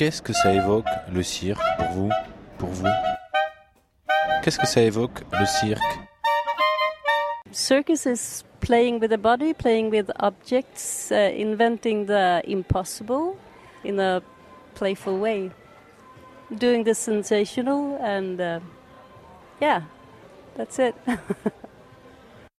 Qu'est-ce que ça évoque le cirque pour vous? Pour vous? Qu'est-ce que ça évoque le cirque? Circus is playing with the body, playing with objects, inventing the impossible in a playful way. Doing the sensational and yeah, that's it.